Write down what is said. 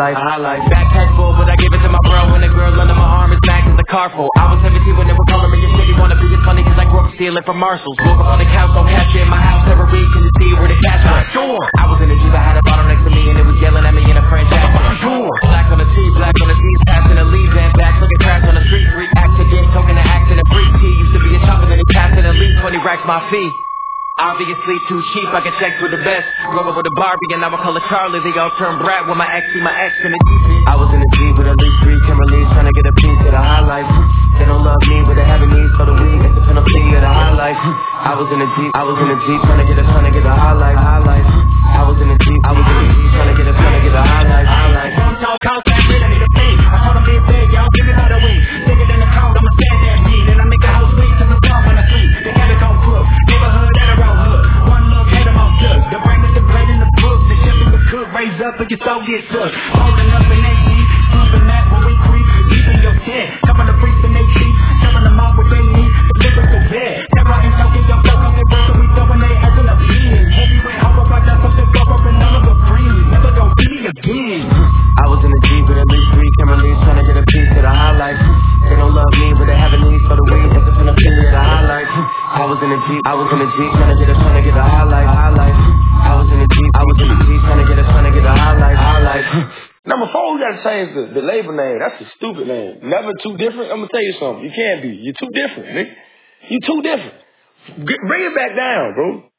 Backpack full, but I gave it to my bro. When the girl under my arm is back is the car full. I was 17 when they were calling me a city. Wanna be as funny cause I grew up stealing from Marshalls. Woke up on the couch, don't cash it in my house every week. Can you see where the cash went? Sure. I was in the Jeep, I had a bottle next to me and it was yelling at me in a French accent. Sure. Black on the T, black on the T's, passing the leaves and back. Looking trash on the street, freak accident, token to accident, freak T. Used to be a chopper, then he passed in the lead, 20 racks my fee. Obviously too cheap, I can check for the best. Grew up with a Barbie and now I call her Charlie. They all turn brat with my ex, see my ex in the Jeep. I was in the Jeep with at least 3 Kimberleys, trying to get a piece of the high life. They don't love me, but they having needs for the weed. It's the penalty of the high life. I was in the Jeep, trying to get a high life. I was in the Jeep, trying to get a high life. Contact with, I need a pay. I told them be big, y'all give it all away. Bigger than the crowd, I'ma stand that beat. And I make a house sweet to the top when I sleep. They got it on crook, neighborhood and around hood. One look, hit them on good. The brain is the blade in the book. The chip is the cook, raise up and your soul gets took. Holding up in they seat, proving that when we creep. Deep in your tent, covering the freaks in they teeth. Tearing them off with they need, lyrical bed. Never ain't talking your flow, cause they broke and we throwing they ass in the bin. Heavyweight, hope I got something for up and none of the free. Never gon' see me again. I was in the Jeep with at least 3 Kimberleys, trying to get a piece of the high life. They don't love me, but they having needs for the weed. It's the penalty of the high life. I was in the Jeep, trying to get a high life. I was in the Jeep, trying to get a high life. Number 4, we gotta change the label name. That's a stupid name. Never Too Different. I'm gonna tell you something. You can't be. You're too different, nigga. You too different. Bring it back down, bro.